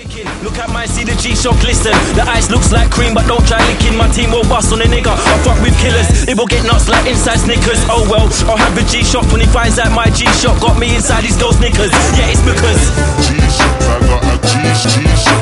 ticking. Look at mine, see the G-Shock glisten. The ice looks like cream, but don't try licking. My team will bust on a nigga. I fuck with killers, it will get nuts like inside Snickers. Oh well, I'll have a G-Shock when he finds out my G-Shock got me inside his girl's knickers. Yeah, it's because G-Shock, I got a G-Shock.